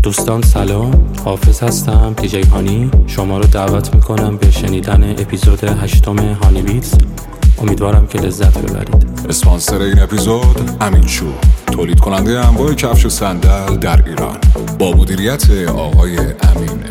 دوستان سلام، حافظ هستم دیجی هانی. شما رو دعوت میکنم به شنیدن اپیزود 8 هانی بیتز. امیدوارم که لذت ببرید. اسپانسر این اپیزود امین شو، تولید کننده انواع کفش و صندل در ایران، با مدیریت آقای امین.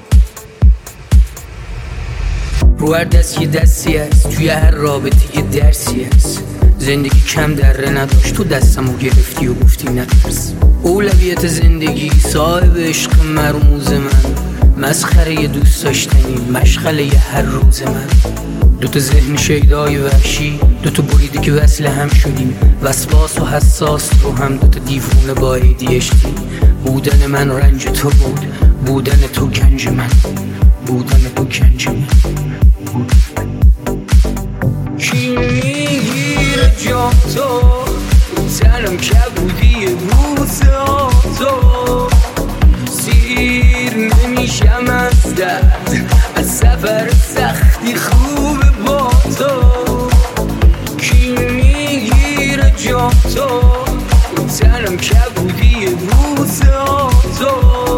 رو هر دست یه دستی هست، توی هر رابطه یه درسی هست. زندگی کم دره نداشت، تو دستمو گرفتی و گفتی نترس. اولویت زندگی صاحب عشق مرموز من، مسخره دوست داشتنی مشغله هر روز من. دوتا ذهن شیدای وحشی، دوتا بریده که وصل هم شدیم، وسواس و حساس رو هم دوتا دیوونه با ADHD. بودن من رنج تو بود، بودن تو گنج من، بودن تو گنج من. کی میگیره جا تو تنم کبودی روزا تو، سیر نمیشم از درد، از سفر سختی خوبه با تو. کی میگیره جا تو تنم کبودی روزا تو،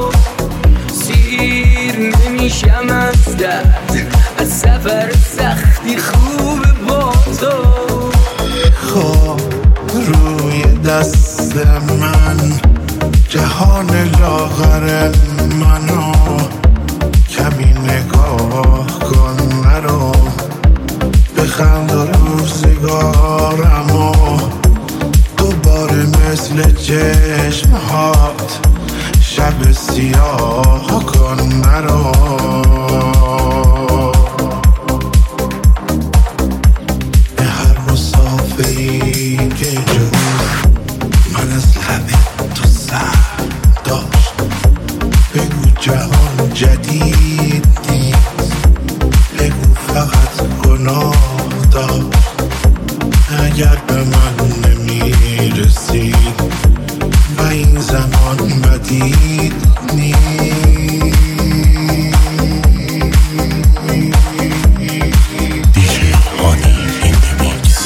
سیر نمیشم از درد، از سفر سختی خوبه با تو. خواب روی دست من، جهان لاغر منو کمی نگاه کن، نرو بخند و روزگارمو دوباره مثل چشمهات شب سیاه کن، نرو به هر مسافری که جز من از لب تو سر داشت. بگو جهان جدید نیست، بگو فقط گناه داشت. اگر به من نمیرسید و این زمان مدید نیست. دیجی هانی این میکس.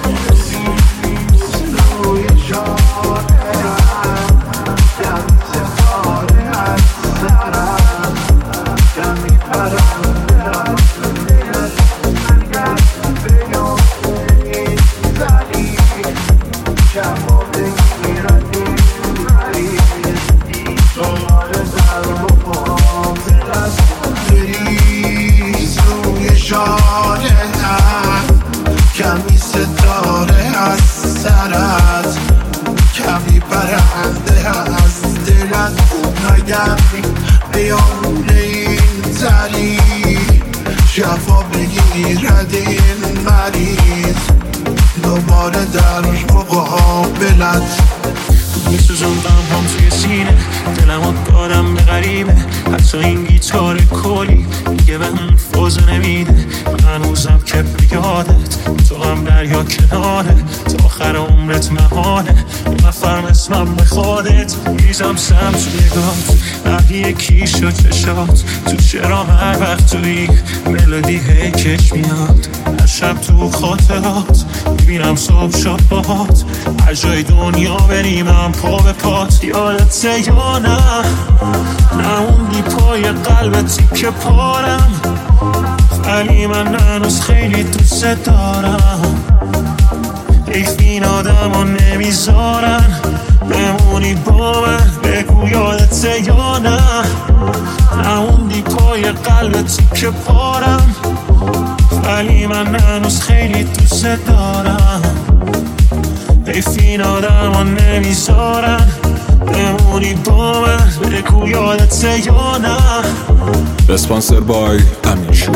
کمی ستاره از سرت، کمی برنده از دلت. نگمی بیامون این زری، شفا بگیرد این مریض، دوباره در مقابلت. میسوزم غمهام توی سینه، دلمو دادم به غریبه. حتی این گیتار کلی دیگه به من فوز نمیده. من هنوزم که یادت تو هم دریا کناره، تا آخر عمرت مهانه. نفرم اسمم به خودت میریزم سم توی گات، نبی کیش و چشات تو چرام هر وقت توی ملودی هی کش میاد. هر شب تو خاطرات میبینم صبح شد باهات، هر جای دنیا بریمم پا به پات. یادته یا نه نموندی پای قلبتی که پارم، ولی من هنوز خیلی دوست دارم. حیف این آدم ها نمیذارن بمونی با من. بگو یادته یا نه نموندی پای قلبتی که پارم، ولی من هنوز خیلی دوست دارم. حیف این آدم ها نمیذارن بمونی با من. بگو یادته یا نه. اسپانسر بای امین شو.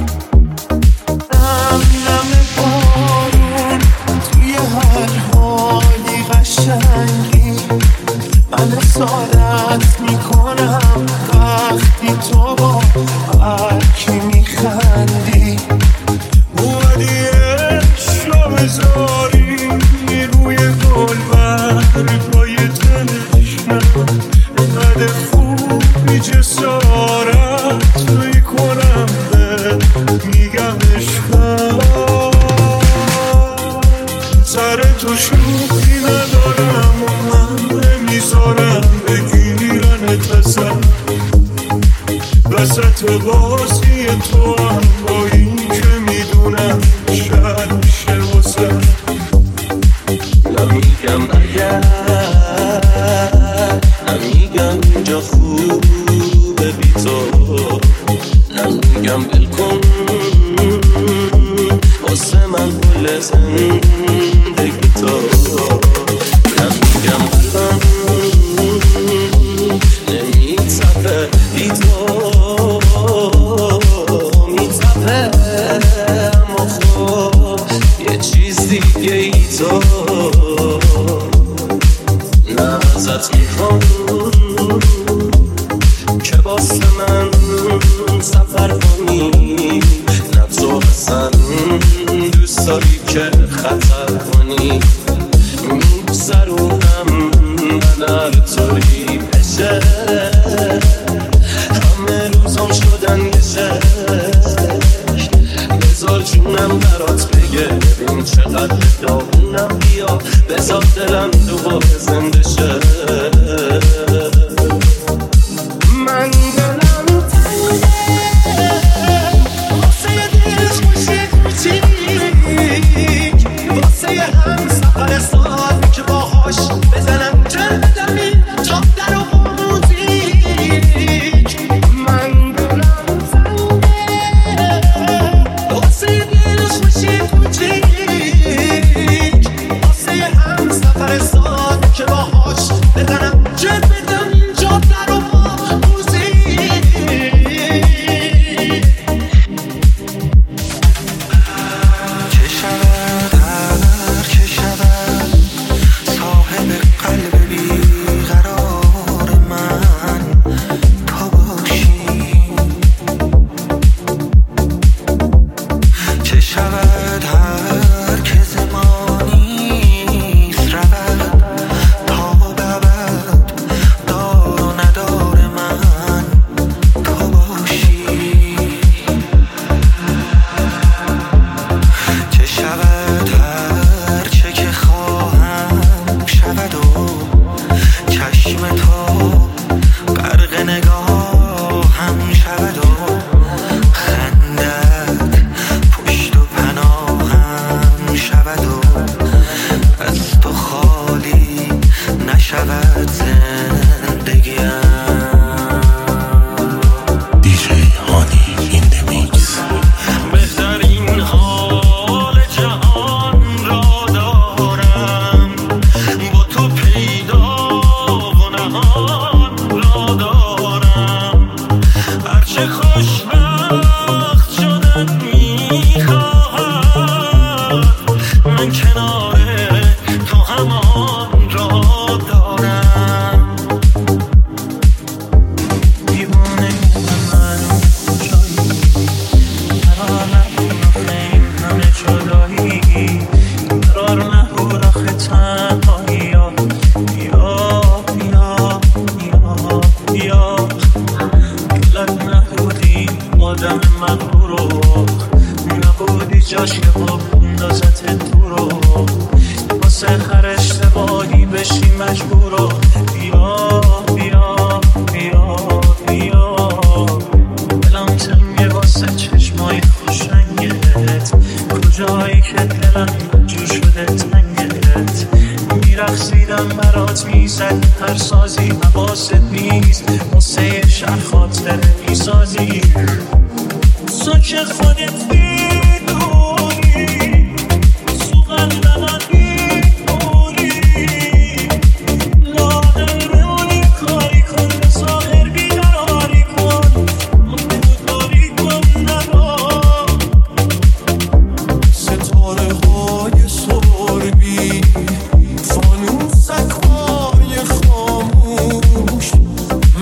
توی هر حالی قشنگی من اسارت میکنم، وقتی تو با هر کی میخندی. اومدی عشق رو بذاری روی گل بر پای تنشم، انقدر خوبی جسارت میکنم میگم عشقم. سر تو شوخی ندارم و من نمیذارم بگیرنت وسط بازی تو هم با این که میدونم شاید میشه واسه نمیگم اگر نمیگم اینجا خوبه بی تو نمیگم بلکن واسه من کل زندگی تو نمیگم الان نمیتفه بی تو میتفه اما خب یه چیز دیگه ای تو نه ازت میخوام که باسه من سفر کنی نه تو اصلا دوست داری که خطر کنی میگذرونم من هر طوری بشه همه روزام شدن گشه بذار جونم برات بگه ببین چقدر داغونم بیا بذار دلم دوباره زنده شه من دلم تنگه واسه یه دلخوشی کوچیک واسه یه هم سفر سال که باهاش بزنم جل بدم این جاب در و موزیک من دلم تنگه واسه یه دلخوشی کوچیک واسه یه هم سفر سال که باهاش بزنم جل بدم این جاب در و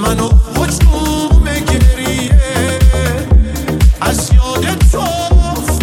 از یاد تو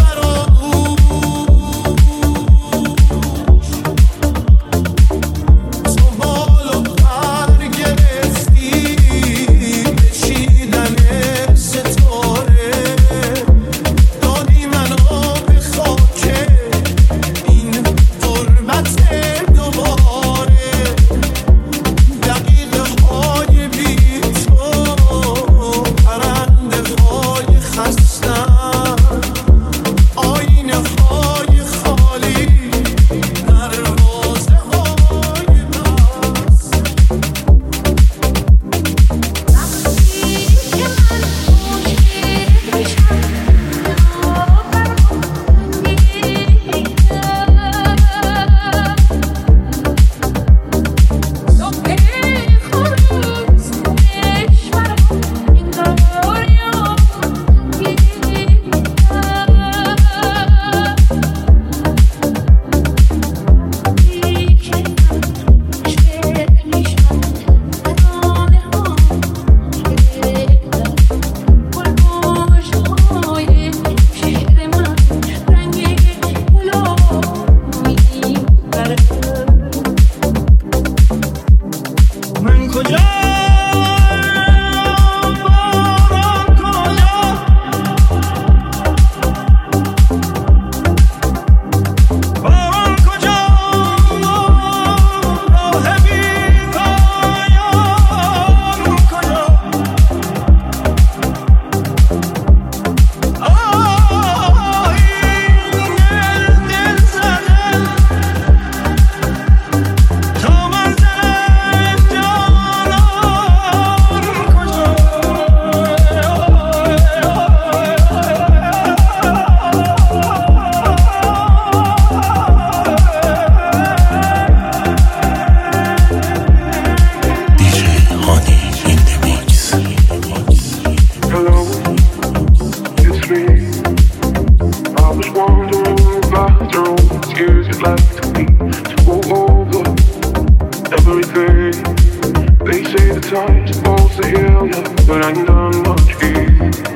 tight, supposed to heal you, but I ain't done much for you.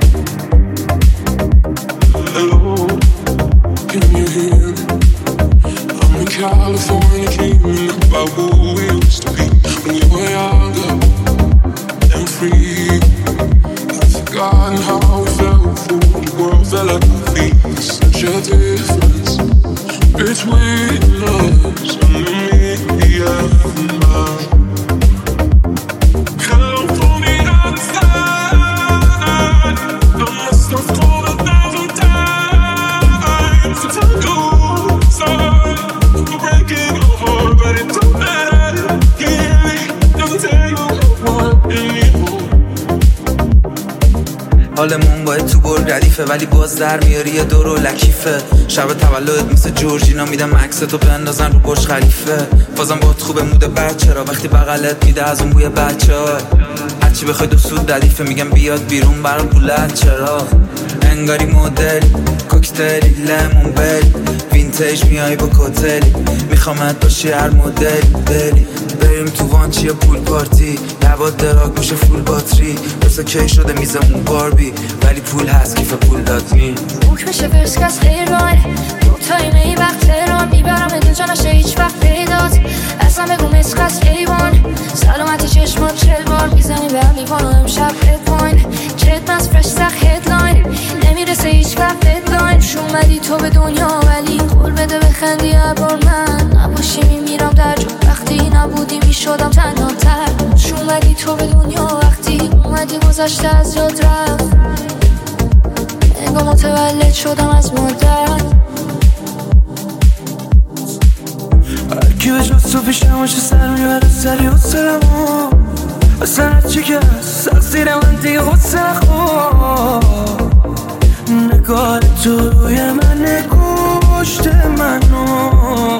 Hello, can you hear me? I'm in California dreaming about who we used to be when we were younger and free. I've forgotten how we felt before the world fell at our feet. Such a difference between us and me, yeah. California outside, I must have called 1,000 times to tell you sorry for breaking your heart, but it don't matter. Doesn't tell you what anymore. حالمون باید تو بر ردیفه ولی باز در میاری یه دور و لکیفه. شب تولدت مثل جورجینا میدم عکستو بندازن رو برج خلیفه. بازم باید خوبه موده بچه را وقتی بغلت میده از اون بوی بچه ها. هرچی بخوای دو سود ردیفه میگم بیاد بیرون برام پولت چرا. انگاری مدل کوکتلی لیمون بل وینتیج میای با کتلی میخوامت باشی هر مدل بری بریم تو وانچی یا پول پارتی لبات دراگ میشه فول باتری بسا کی شده میزمون باربی ولی پول هست کیف پول داد می بوک میشه فرسک از خیران دو تایمه ای وقت تهران میبرم دل جا نشه هیچ وقت پیدات اصلا بگو مسک از ایوان سلامت چشمات 40 بار میزنی به لیوان و امشب ادواین چت مز فرش سخ هدلاین نمیرسه هیچ وقت ددلاین شومدی تو به دنیا ولی قول بده بخندی هر بار من نباشی میمیرم در جو وقتی نبودی میشدم تنها تر شومدی تو به دنیا وقتی اومدی گذشته از یاد رفت انگار متولد شدم از مادر هرکی به جز تو پیشم باشه سر میبره سری و سرمو اصلا هرچی که سخصیر من دیگه خود سخور نگاه تو روی من نگوشت منو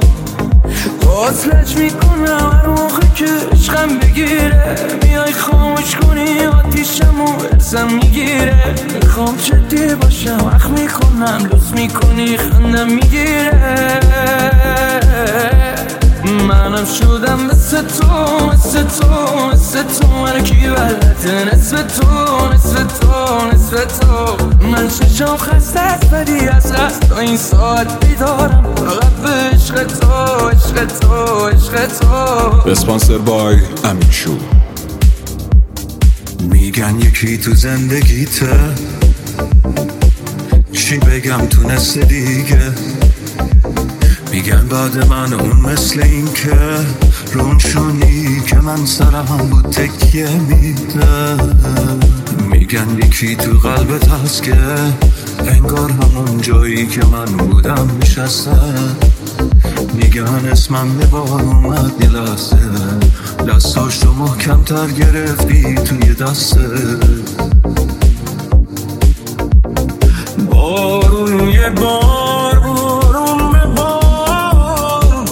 وصلش میکنم هر موقع که عشقم بگیره میای خاموش کنی آتیشم و ارزم میگیره میخوام جدی باشم وقت میکنم لطف میکنی خندم میگیره منم شدم مثل تو مثل تو مثل تو من کی بلده نصف تو نصف تو نصف تو من چشم خسته است ولی از قصد تا این ساعت بیدارم فقط به عشق تو عشق تو عشق تو. اسپانسر بای امین شو. میگن یکی تو زندگیته چی بگم تونسته دیگه میگن بعد من اون مثل این که رونشونی که من سرم بود تکیه میده میگن یکی تو قلبت هست که انگار همون جایی که من بودم میشسته میگن اسمم به بار اومد یه لحظه دستاش تو محکم تر گرفتی توی دسته بارون یه بارون به بار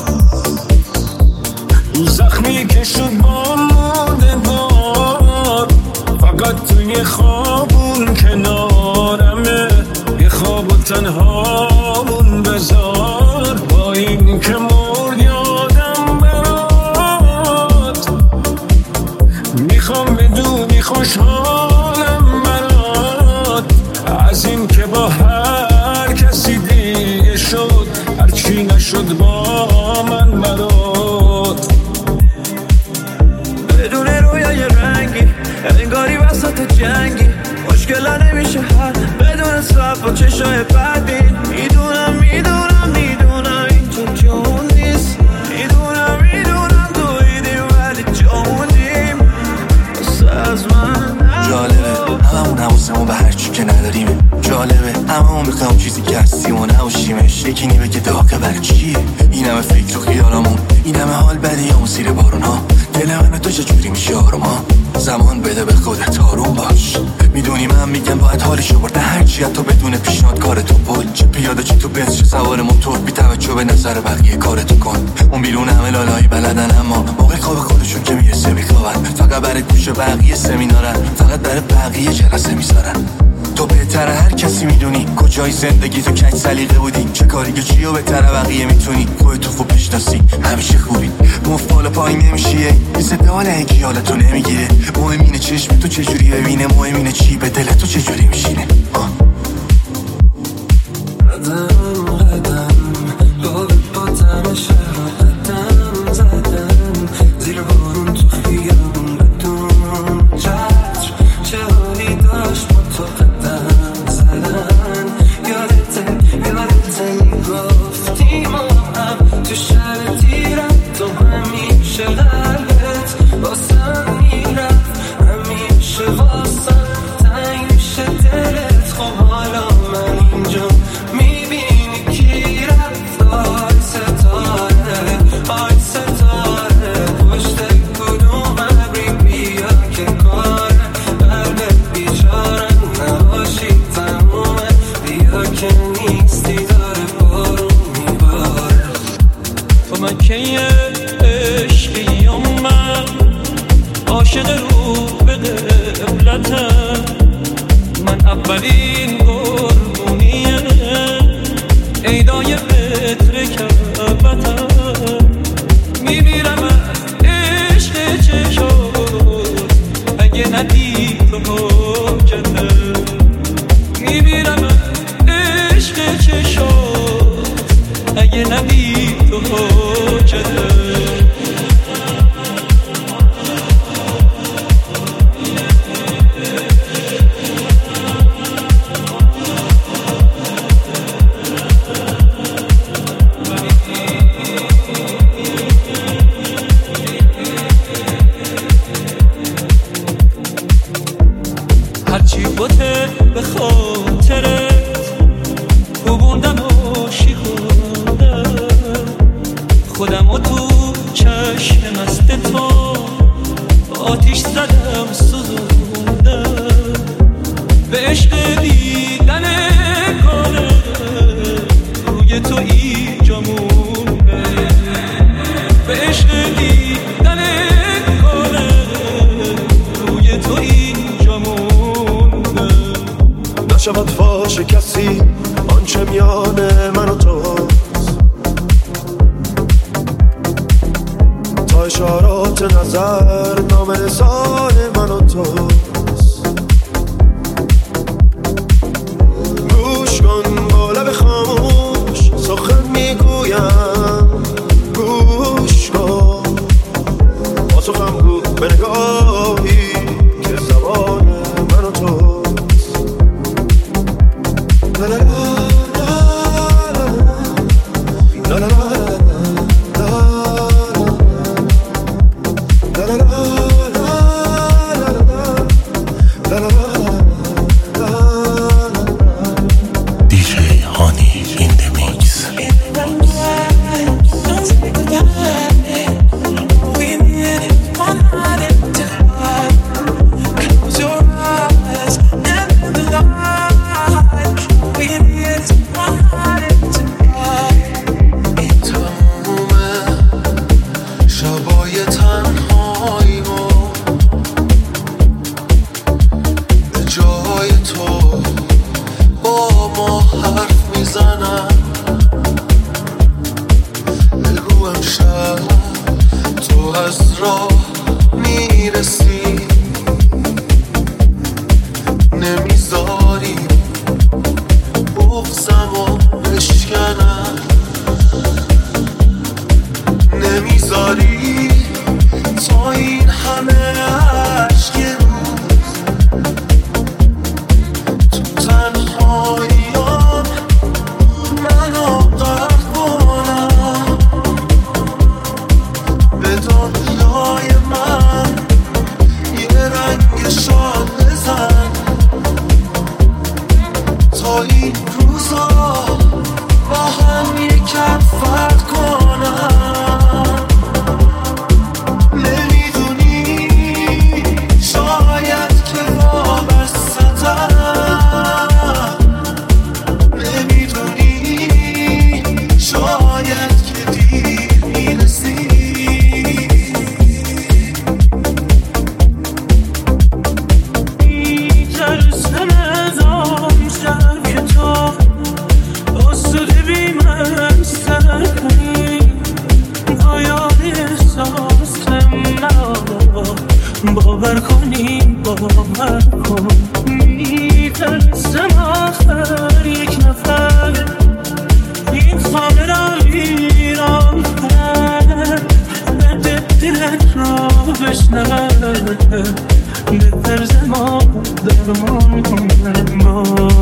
زخمی که شد با مردگار فقط توی خوابون کنارمه یه خواب و تنهامون بذار با این که مرد یادم برات میخوام بدونی خوشحالم برات از این که با هر کسی دیگه شد هرچی نشد با من برات بدون رویای رنگی انگاری وسط جنگی مشکل نمیشه حل بدون صف و چشای بدبین میدونم میدونم میدونم اینجا جون نیست میدونم میدونم دویدیم ولی جوندیم واسه از من جالبه هممون حواسمون به هرچی که نداریم جالبه هممون میخوام چیزی که هستیم و نباشیمش یکی نیمه که داغه برای چیه این همه فکر و خیالمون این همه حال بدی همون زیر بارون ها دل من تو چجوری میشه آروم ها زمان بده به خودت آروم باش میدونی من میگم باید حالشو برده هرچی تو بدون پیشنهاد کارتو پل چه پیاده چه تو بنز چه سوار موتور بی توجه به نظر بقیه کارتو کن اون بیرون همه لالایی بلدن اما موقع خواب خودشون که میرسه میخوابن فقط برای گوش بقیه سمینارن فقط برای بقیه جلسه میذارن تو بهتره هر کسی میدونی کجای زندگی تو کج سلیقه بودی چه کاری که چیو بهتره بقیه میتونی خودتو خوب بشناسی همیشه خوبی مفت بالا پایین نمیشیه یه صدال اگه حالتو نمیگیره مهم اینه چشم تو چجوری ببینه مهم اینه چی به دل تو چجوری میشینه قدم بابت با دم شهر قدم زدم زیر بارون تو خیابون بدون چشم چه حالی داشت با تو قدم زدن یادته میگفتی ما هم تو شهر تیرم تو همیشه قلبت واسم میرفت همیشه واسم تنگ میشه دلت خب حالا من اینجا میبینی کی رفت آی ستاره پشت کدوم ابری بیا که کار قلبت بیچاره نباشی تمومه بیا که نیستی داره بارون میباره تو من که عشقی من عاشق رو به قبلتم من اولین قربونیه ایدای بطر کبتم میمیرم از عشق چشات اگه ندید تو حجتم میمیرم از عشق چشات اگه ندید تو حجتم هرچی بوده به خاطرت کوبوندم و شیخوندم خودم و تو چشم مست تو آتیش زدم سوزوندم به عشق دیدن کاره روی تو اینجا مونده به عشق دیدن کاره روی تو اینجا مونده نشود فاش کسی آنچه میان من و توست تا اشارات نظر نام نثار من و توست گوش کن با لب خاموش سخن میگویم گوش کن با سخن گو به نگاهی که زبان من و توست لا لا لا لا لا نداره به فرز ما درمان با